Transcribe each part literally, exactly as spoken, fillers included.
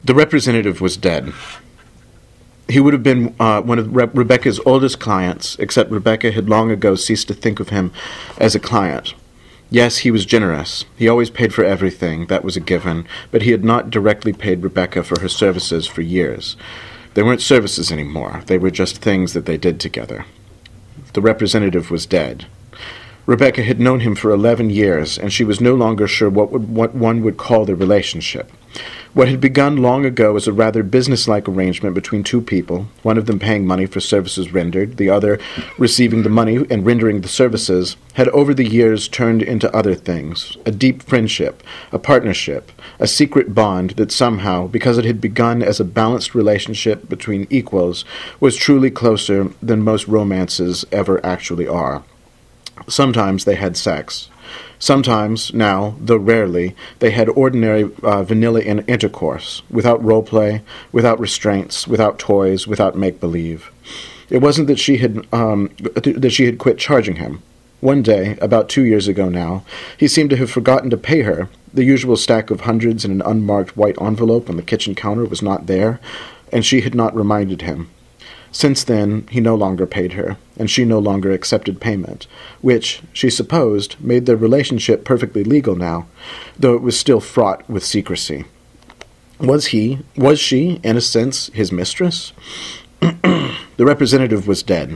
The representative was dead. He would have been uh, one of Re- Rebecca's oldest clients, except Rebecca had long ago ceased to think of him as a client. Yes, he was generous. He always paid for everything, that was a given, but he had not directly paid Rebecca for her services for years. They weren't services anymore. They were just things that they did together. The representative was dead. Rebecca had known him for eleven years, and she was no longer sure what, would, what one would call their relationship. What had begun long ago as a rather business-like arrangement between two people, one of them paying money for services rendered, the other receiving the money and rendering the services, had over the years turned into other things, a deep friendship, a partnership, a secret bond that somehow, because it had begun as a balanced relationship between equals, was truly closer than most romances ever actually are. Sometimes they had sex. Sometimes, now, though rarely, they had ordinary uh, vanilla in- intercourse, without role-play, without restraints, without toys, without make-believe. It wasn't that she had um, th- that she had quit charging him. One day, about two years ago now, he seemed to have forgotten to pay her. The usual stack of hundreds in an unmarked white envelope on the kitchen counter was not there, and she had not reminded him. Since then, he no longer paid her, and she no longer accepted payment, which, she supposed, made their relationship perfectly legal now, though it was still fraught with secrecy. Was he, was she, in a sense, his mistress? The representative was dead.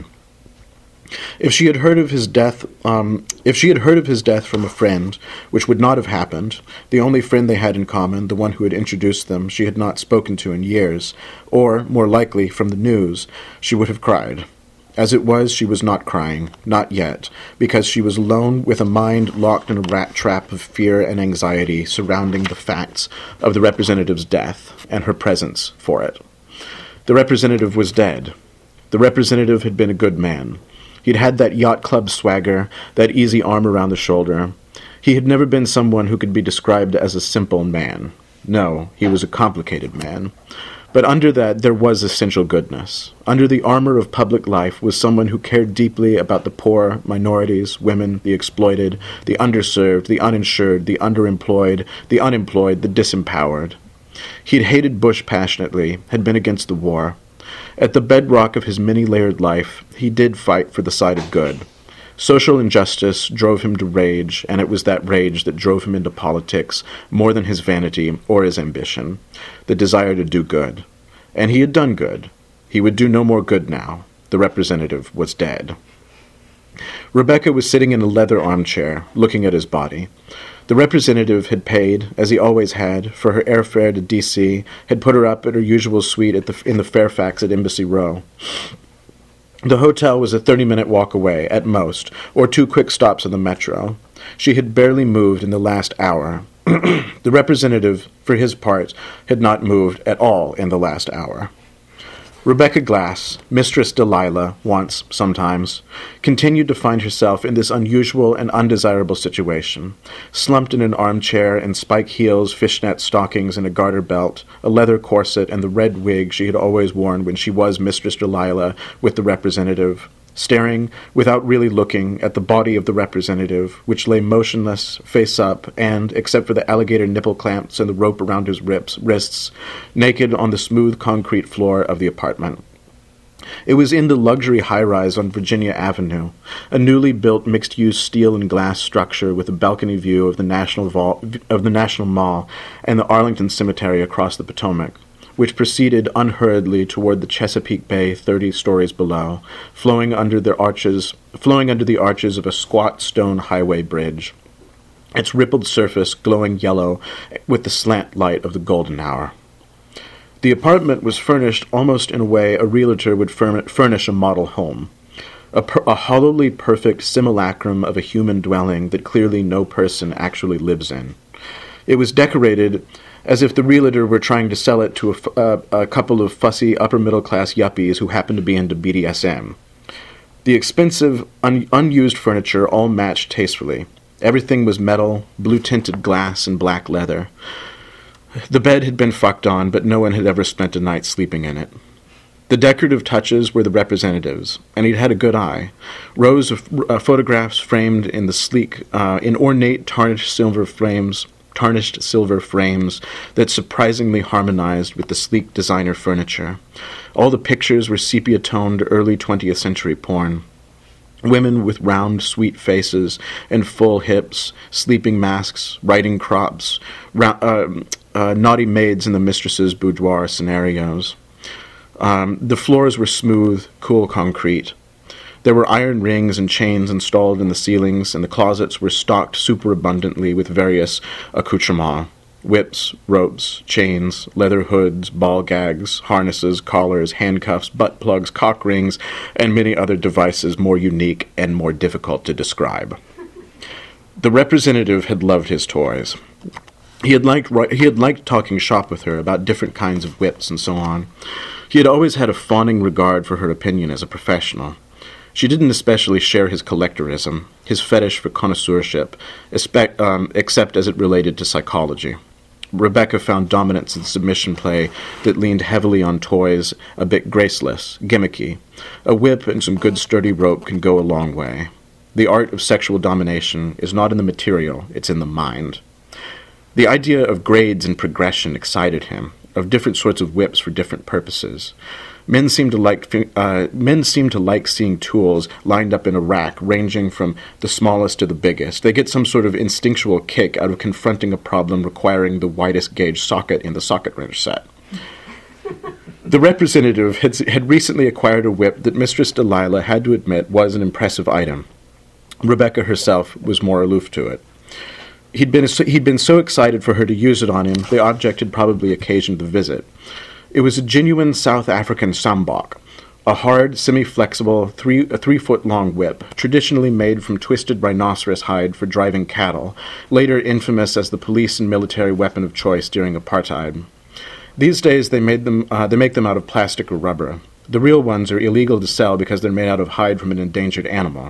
If she had heard of his death, um, if she had heard of his death from a friend, which would not have happened, the only friend they had in common, the one who had introduced them, she had not spoken to in years, or, more likely, from the news, she would have cried. As it was, she was not crying, not yet, because she was alone with a mind locked in a rat trap of fear and anxiety surrounding the facts of the representative's death and her presence for it. The representative was dead. The representative had been a good man. He'd had that yacht club swagger, that easy arm around the shoulder. He had never been someone who could be described as a simple man. No, he was a complicated man. But under that there was essential goodness. Under the armor of public life was someone who cared deeply about the poor, minorities, women, the exploited, the underserved, the uninsured, the underemployed, the unemployed, the disempowered. He'd hated Bush passionately, had been against the war. At the bedrock of his many-layered life, he did fight for the side of good. Social injustice drove him to rage, and it was that rage that drove him into politics more than his vanity or his ambition, the desire to do good. And he had done good. He would do no more good now. The representative was dead. Rebecca was sitting in a leather armchair, looking at his body. The representative had paid, as he always had, for her airfare to D C, had put her up at her usual suite at the, in the Fairfax at Embassy Row. The hotel was a thirty-minute walk away, at most, or two quick stops on the metro. She had barely moved in the last hour. The representative, for his part, had not moved at all in the last hour. Rebecca Glass, Mistress Delilah, once, sometimes, continued to find herself in this unusual and undesirable situation, slumped in an armchair in spike heels, fishnet stockings, and a garter belt, a leather corset, and the red wig she had always worn when she was Mistress Delilah with the representative, staring, without really looking, at the body of the representative, which lay motionless, face up, and, except for the alligator nipple clamps and the rope around his rips, wrists, naked on the smooth concrete floor of the apartment. It was in the luxury high-rise on Virginia Avenue, a newly built mixed-use steel and glass structure with a balcony view of the National Vol- of the National Mall and the Arlington Cemetery across the Potomac, which proceeded unhurriedly toward the Chesapeake Bay thirty stories below, flowing under the arches, flowing under the arches of a squat stone highway bridge, its rippled surface glowing yellow with the slant light of the golden hour. The apartment was furnished almost in a way a realtor would furnish a model home, a, per- a hollowly perfect simulacrum of a human dwelling that clearly no person actually lives in. It was decorated as if the realtor were trying to sell it to a, f- uh, a couple of fussy upper-middle-class yuppies who happened to be into B D S M. The expensive, un- unused furniture all matched tastefully. Everything was metal, blue-tinted glass, and black leather. The bed had been fucked on, but no one had ever spent a night sleeping in it. The decorative touches were the representative's, and he'd had a good eye. Rows of uh, photographs framed in the sleek, uh, in ornate tarnished silver frames, tarnished silver frames that surprisingly harmonized with the sleek designer furniture. All the pictures were sepia-toned early twentieth century porn. Women with round, sweet faces and full hips, sleeping masks, riding crops, ra- uh, uh, naughty maids in the mistress's boudoir scenarios. Um, the floors were smooth, cool concrete. There were iron rings and chains installed in the ceilings, and the closets were stocked superabundantly with various accoutrements. Whips, ropes, chains, leather hoods, ball gags, harnesses, collars, handcuffs, butt plugs, cock rings, and many other devices more unique and more difficult to describe. The representative had loved his toys. He had liked he had liked talking shop with her about different kinds of whips and so on. He had always had a fawning regard for her opinion as a professional. She didn't especially share his collectorism, his fetish for connoisseurship, espe- um, except as it related to psychology. Rebecca found dominance in submission play that leaned heavily on toys, a bit graceless, gimmicky. A whip and some good sturdy rope can go a long way. The art of sexual domination is not in the material, it's in the mind. The idea of grades and progression excited him, of different sorts of whips for different purposes. Men seem to like uh, men seem to like seeing tools lined up in a rack, ranging from the smallest to the biggest. They get some sort of instinctual kick out of confronting a problem requiring the widest gauge socket in the socket wrench set. The representative had, had recently acquired a whip that Mistress Delilah had to admit was an impressive item. Rebecca herself was more aloof to it. He'd been he'd been so excited for her to use it on him, the object had probably occasioned the visit. It was a genuine South African sambok, a hard, semi-flexible, three, a three-foot-long whip, traditionally made from twisted rhinoceros hide for driving cattle, later infamous as the police and military weapon of choice during apartheid. These days they made them uh, they make them out of plastic or rubber. The real ones are illegal to sell because they're made out of hide from an endangered animal.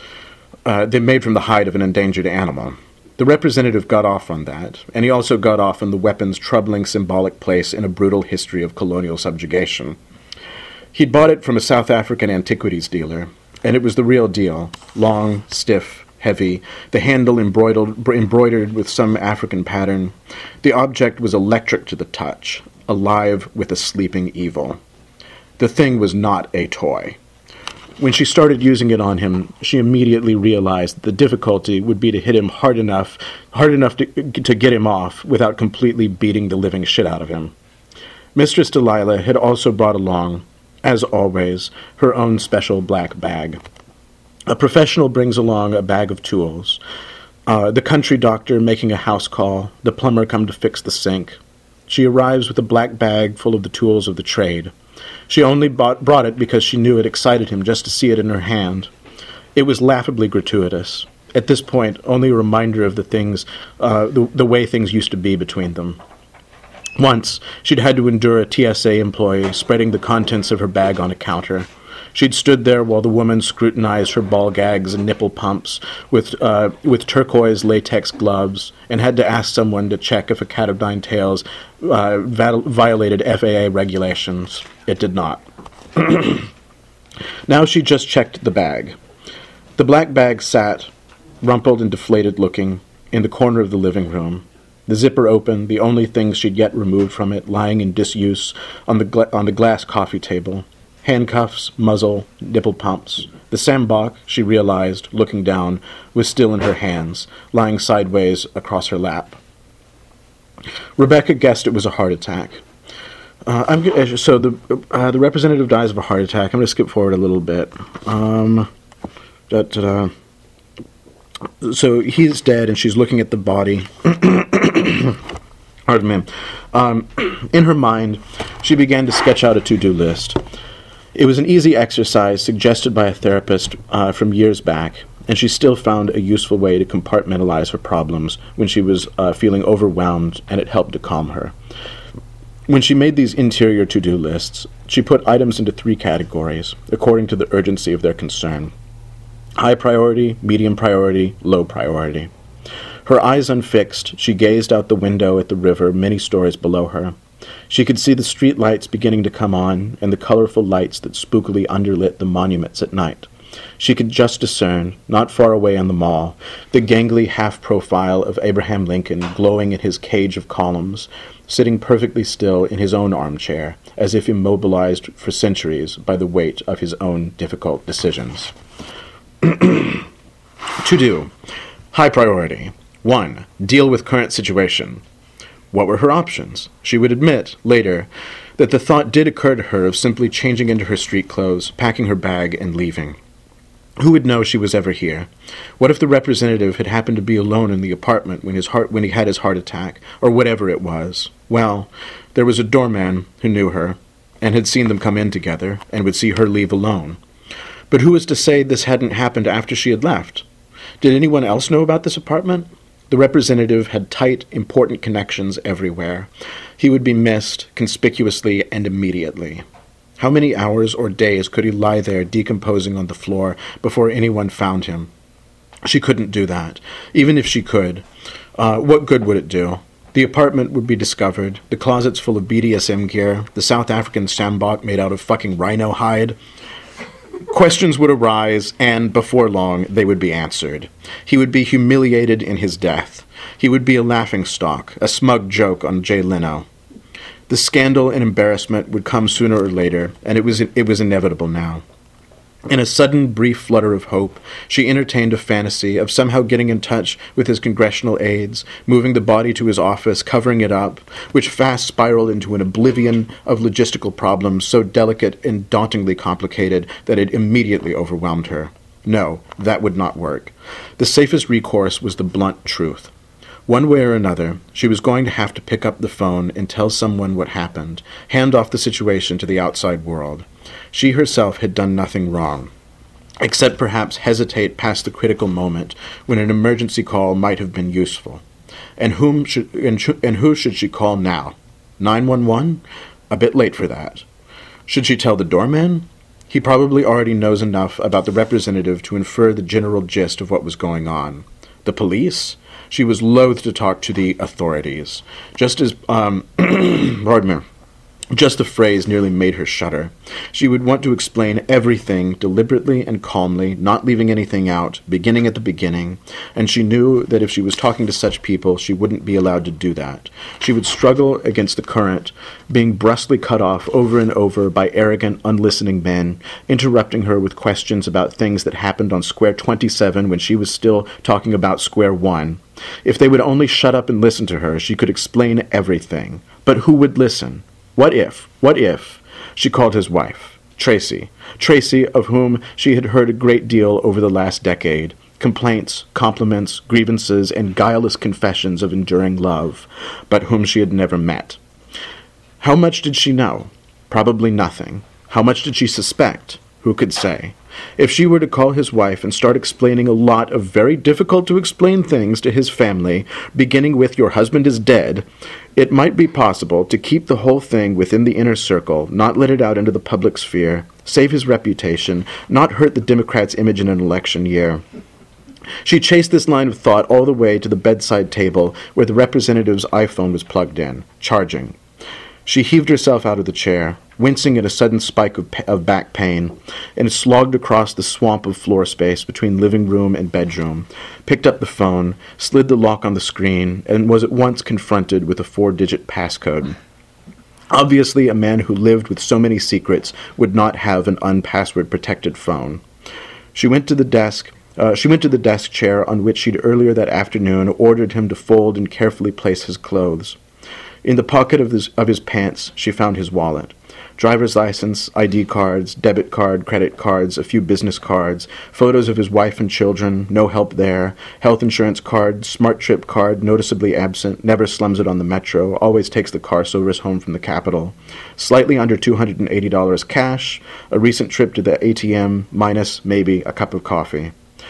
Uh, they're made from the hide of an endangered animal. The representative got off on that, and he also got off on the weapon's troubling symbolic place in a brutal history of colonial subjugation. He'd bought it from a South African antiquities dealer, and it was the real deal, long, stiff, heavy, the handle embroidered, embroidered with some African pattern. The object was electric to the touch, alive with a sleeping evil. The thing was not a toy. When she started using it on him, she immediately realized that the difficulty would be to hit him hard enough, hard enough to, to get him off without completely beating the living shit out of him. Mistress Delilah had also brought along, as always, her own special black bag. A professional brings along a bag of tools. Uh, the country doctor making a house call, the plumber come to fix the sink. She arrives with a black bag full of the tools of the trade. She only bought, brought it because she knew it excited him just to see it in her hand. It was laughably gratuitous. At this point, only a reminder of the things, uh, the, the way things used to be between them. Once, she'd had to endure a T S A employee spreading the contents of her bag on a counter. She'd stood there while the woman scrutinized her ball gags and nipple pumps with uh, with turquoise latex gloves, and had to ask someone to check if a cat of nine tails uh, val- violated F A A regulations. It did not. Now she just checked the bag. The black bag sat, rumpled and deflated looking, in the corner of the living room. The zipper open, the only things she'd yet removed from it lying in disuse on the gla- on the glass coffee table. Handcuffs, muzzle, nipple pumps. The sambok, she realized, looking down, was still in her hands, lying sideways across her lap. Rebecca guessed it was a heart attack. Uh, I'm g- so the uh, the representative dies of a heart attack. I'm going to skip forward a little bit. Um, da, da, da. So he's dead, and she's looking at the body. Pardon me. Um, in her mind, she began to sketch out a to-do list. It was an easy exercise suggested by a therapist uh, from years back, and she still found a useful way to compartmentalize her problems when she was uh, feeling overwhelmed, and it helped to calm her. When she made these interior to-do lists, she put items into three categories, according to the urgency of their concern. High priority, medium priority, low priority. Her eyes unfixed, she gazed out the window at the river many stories below her. She could see the street lights beginning to come on, and the colorful lights that spookily underlit the monuments at night. She could just discern, not far away on the mall, the gangly half-profile of Abraham Lincoln glowing in his cage of columns, sitting perfectly still in his own armchair, as if immobilized for centuries by the weight of his own difficult decisions. To do. High priority. One. Deal with current situation. What were her options? She would admit, later, that the thought did occur to her of simply changing into her street clothes, packing her bag, and leaving. Who would know she was ever here? What if the representative had happened to be alone in the apartment when his heart when he had his heart attack, or whatever it was? Well, there was a doorman who knew her, and had seen them come in together, and would see her leave alone. But who was to say this hadn't happened after she had left? Did anyone else know about this apartment? The representative had tight, important connections everywhere. He would be missed, conspicuously and immediately. How many hours or days could he lie there decomposing on the floor before anyone found him? She couldn't do that. Even if she could, uh, what good would it do? The apartment would be discovered, the closets full of B D S M gear, the South African sjambok made out of fucking rhino hide. Questions would arise, and before long they would be answered. He would be humiliated in his death. He would be a laughingstock, a smug joke on Jay Leno. The scandal and embarrassment would come sooner or later, and it was it was inevitable now. In a sudden, brief flutter of hope, she entertained a fantasy of somehow getting in touch with his congressional aides, moving the body to his office, covering it up, which fast spiraled into an oblivion of logistical problems so delicate and dauntingly complicated that it immediately overwhelmed her. No, that would not work. The safest recourse was the blunt truth. One way or another, she was going to have to pick up the phone and tell someone what happened, hand off the situation to the outside world. She herself had done nothing wrong, except perhaps hesitate past the critical moment when an emergency call might have been useful. And whom should and, sh- and who should she call now? nine one one? A bit late for that. Should she tell the doorman? He probably already knows enough about the representative to infer the general gist of what was going on. The police? She was loath to talk to the authorities. Just as, um, pardon me, just the phrase nearly made her shudder. She would want to explain everything deliberately and calmly, not leaving anything out, beginning at the beginning, and she knew that if she was talking to such people, she wouldn't be allowed to do that. She would struggle against the current, being brusquely cut off over and over by arrogant, unlistening men, interrupting her with questions about things that happened on Square twenty-seven when she was still talking about Square one. If they would only shut up and listen to her, she could explain everything. But who would listen? What if, what if, she called his wife, Tracy, Tracy, of whom she had heard a great deal over the last decade, complaints, compliments, grievances, and guileless confessions of enduring love, but whom she had never met. How much did she know? Probably nothing. How much did she suspect? Who could say? If she were to call his wife and start explaining a lot of very difficult-to-explain things to his family, beginning with "your husband is dead," it might be possible to keep the whole thing within the inner circle, not let it out into the public sphere, save his reputation, not hurt the Democrats' image in an election year. She chased this line of thought all the way to the bedside table where the representative's iPhone was plugged in, charging. She heaved herself out of the chair, wincing at a sudden spike of, pa- of back pain, and slogged across the swamp of floor space between living room and bedroom, picked up the phone, slid the lock on the screen, and was at once confronted with a four-digit passcode. Obviously, a man who lived with so many secrets would not have an unpassword-protected phone. She went to the desk. Uh, she went to the desk chair on which she'd earlier that afternoon ordered him to fold and carefully place his clothes. In the pocket of his, of his pants, she found his wallet. Driver's license, I D cards, debit card, credit cards, a few business cards, photos of his wife and children, no help there, health insurance card, smart trip card, noticeably absent, never slums it on the metro, always takes the car service home from the capital, slightly under two hundred eighty dollars cash, a recent trip to the A T M, minus, maybe, a cup of coffee.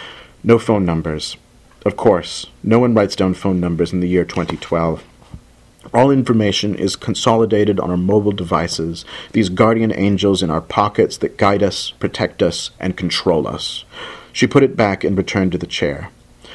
No phone numbers. Of course, no one writes down phone numbers in the year twenty twelve. All information is consolidated on our mobile devices, these guardian angels in our pockets that guide us, protect us, and control us. She put it back and returned to the chair.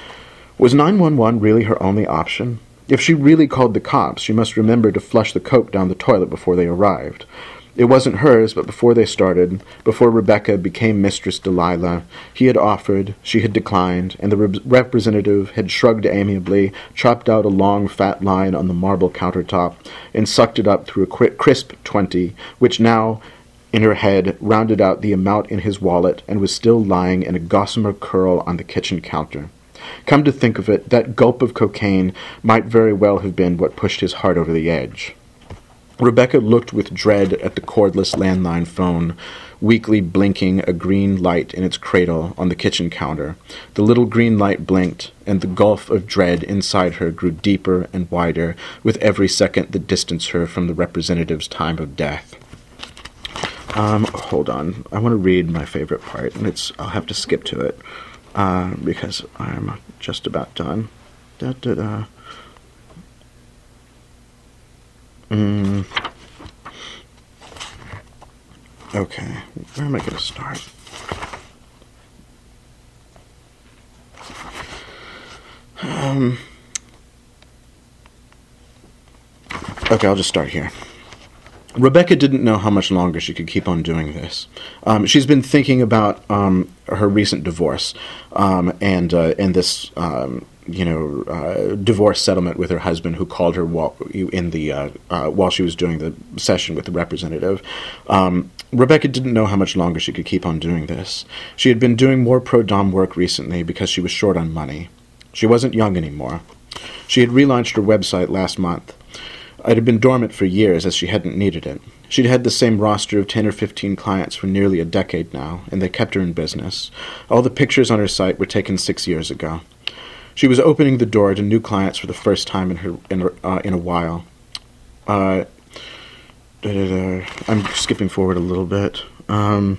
Was nine one one really her only option? If she really called the cops, she must remember to flush the coke down the toilet before they arrived. It wasn't hers, but before they started, before Rebecca became Mistress Delilah, he had offered, she had declined, and the re- representative had shrugged amiably, chopped out a long, fat line on the marble countertop, and sucked it up through a cri- crisp twenty, which now, in her head, rounded out the amount in his wallet and was still lying in a gossamer curl on the kitchen counter. Come to think of it, that gulp of cocaine might very well have been what pushed his heart over the edge. Rebecca looked with dread at the cordless landline phone, weakly blinking a green light in its cradle on the kitchen counter. The little green light blinked, and the gulf of dread inside her grew deeper and wider with every second that distanced her from the representative's time of death. Um, hold on. I want to read my favorite part, and it's I'll have to skip to it, uh, because I'm just about done. Da da da. Mm. Okay, where am I going to start? Um. Okay, I'll just start here. Rebecca didn't know how much longer she could keep on doing this. Um, she's been thinking about um, her recent divorce um, and uh, and this um, you know uh, divorce settlement with her husband, who called her while in the uh, uh, while she was doing the session with the representative. Um, Rebecca didn't know how much longer she could keep on doing this. She had been doing more pro-dom work recently because she was short on money. She wasn't young anymore. She had relaunched her website last month. It had been dormant for years, as she hadn't needed it. She'd had the same roster of ten or fifteen clients for nearly a decade now, and they kept her in business. All the pictures on her site were taken six years ago. She was opening the door to new clients for the first time in her in, her, uh, in a while. Uh, da, da, da. I'm skipping forward a little bit. Um,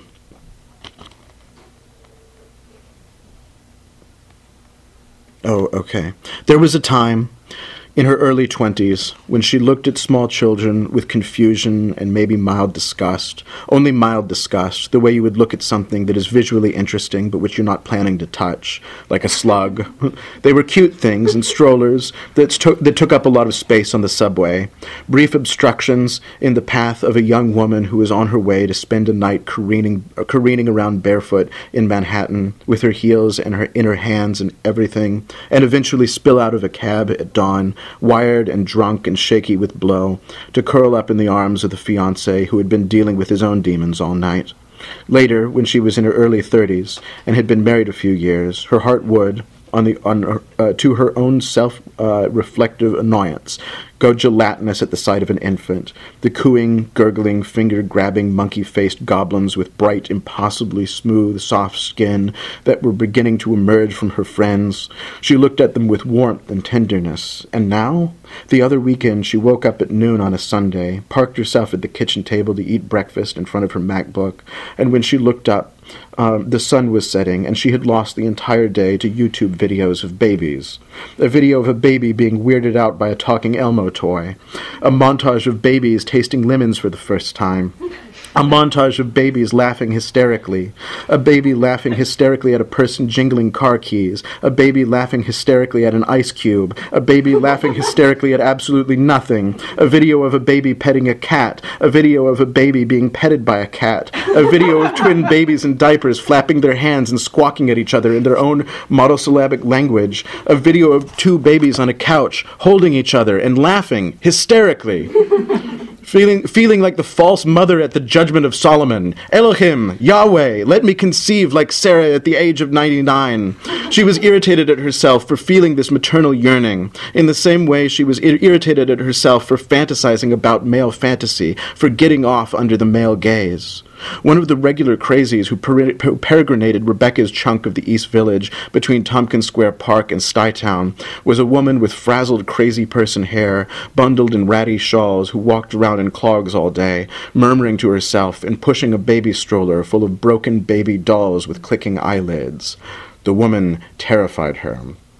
oh, okay. There was a time in her early twenties, when she looked at small children with confusion and maybe mild disgust, only mild disgust, the way you would look at something that is visually interesting but which you're not planning to touch, like a slug. They were cute things and strollers that, took that took up a lot of space on the subway, brief obstructions in the path of a young woman who was on her way to spend a night careening, uh, careening around barefoot in Manhattan with her heels and her in her hands and everything, and eventually spill out of a cab at dawn, wired and drunk and shaky with blow, to curl up in the arms of the fiancé who had been dealing with his own demons all night. Later, when she was in her early thirties and had been married a few years, her heart would, on the on her, uh, to her own self-reflective uh, annoyance, go gelatinous at the sight of an infant, the cooing, gurgling, finger-grabbing, monkey-faced goblins with bright, impossibly smooth, soft skin that were beginning to emerge from her friends. She looked at them with warmth and tenderness. And now? The other weekend, she woke up at noon on a Sunday, parked herself at the kitchen table to eat breakfast in front of her MacBook, and when she looked up, Um, the sun was setting, and she had lost the entire day to YouTube videos of babies. A video of a baby being weirded out by a talking Elmo toy. A montage of babies tasting lemons for the first time. A montage of babies laughing hysterically. A baby laughing hysterically at a person jingling car keys. A baby laughing hysterically at an ice cube. A baby laughing hysterically at absolutely nothing. A video of a baby petting a cat. A video of a baby being petted by a cat. A video of twin babies in diapers flapping their hands and squawking at each other in their own monosyllabic language. A video of two babies on a couch holding each other and laughing hysterically. Feeling feeling like the false mother at the judgment of Solomon. Elohim, Yahweh, let me conceive like Sarah at the age of ninety-nine. She was irritated at herself for feeling this maternal yearning, in the same way she was ir- irritated at herself for fantasizing about male fantasy, for getting off under the male gaze. One of the regular crazies who per- per- peregrinated Rebecca's chunk of the East Village between Tompkins Square Park and Stuytown was a woman with frazzled crazy person hair, bundled in ratty shawls, who walked around in clogs all day, murmuring to herself and pushing a baby stroller full of broken baby dolls with clicking eyelids. The woman terrified her.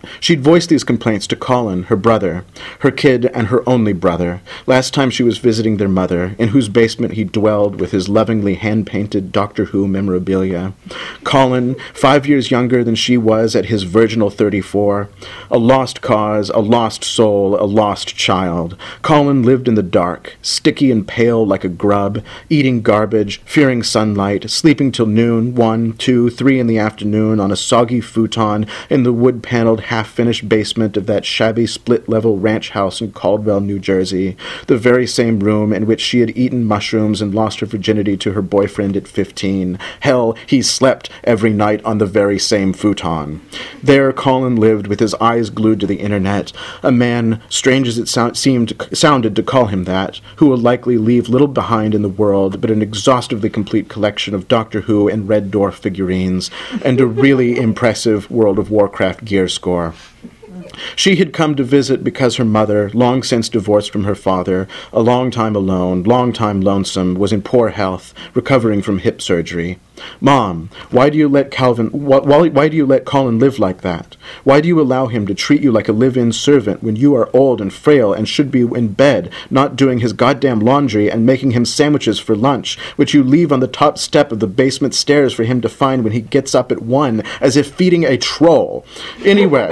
She'd voiced these complaints to Colin, her brother, her kid and her only brother, last time she was visiting their mother, in whose basement he dwelled with his lovingly hand-painted Doctor Who memorabilia. Colin, five years younger than she was at his virginal thirty-four, a lost cause, a lost soul, a lost child. Colin lived in the dark, sticky and pale like a grub, eating garbage, fearing sunlight, sleeping till noon, one, two, three in the afternoon on a soggy futon in the wood-paneled, half-finished basement of that shabby split-level ranch house in Caldwell, New Jersey, the very same room in which she had eaten mushrooms and lost her virginity to her boyfriend at fifteen. Hell, he slept every night on the very same futon. There Colin lived with his eyes glued to the internet, a man, strange as it so- seemed sounded to call him that, who will likely leave little behind in the world but an exhaustively complete collection of Doctor Who and Red Dwarf figurines, and a really impressive World of Warcraft gear score. She had come to visit because her mother, long since divorced from her father, a long time alone, long time lonesome, was in poor health, recovering from hip surgery. Mom, why do you let Calvin, why, why, why do you let Colin live like that? Why do you allow him to treat you like a live-in servant when you are old and frail and should be in bed, not doing his goddamn laundry and making him sandwiches for lunch, which you leave on the top step of the basement stairs for him to find when he gets up at one, as if feeding a troll? Anyway...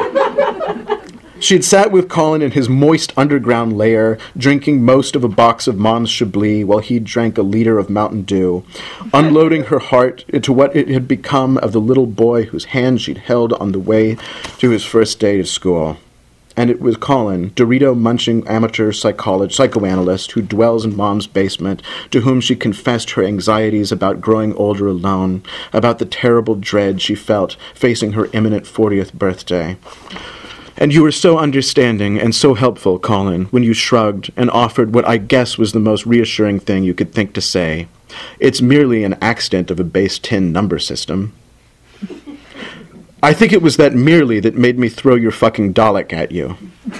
She'd sat with Colin in his moist underground lair, drinking most of a box of Mom's Chablis while he drank a liter of Mountain Dew, unloading her heart into what it had become of the little boy whose hand she'd held on the way to his first day to school. And it was Colin, Dorito-munching amateur psychologist, psychoanalyst who dwells in Mom's basement, to whom she confessed her anxieties about growing older alone, about the terrible dread she felt facing her imminent fortieth birthday. And you were so understanding and so helpful, Colin, when you shrugged and offered what I guess was the most reassuring thing you could think to say. It's merely an accident of a base ten number system. I think it was that merely that made me throw your fucking Dalek at you.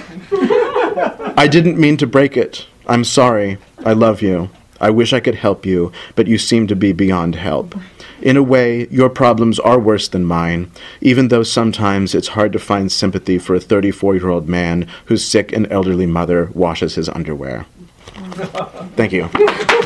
I didn't mean to break it. I'm sorry. I love you. I wish I could help you, but you seem to be beyond help. In a way, your problems are worse than mine, even though sometimes it's hard to find sympathy for a thirty-four-year-old man whose sick and elderly mother washes his underwear. Thank you.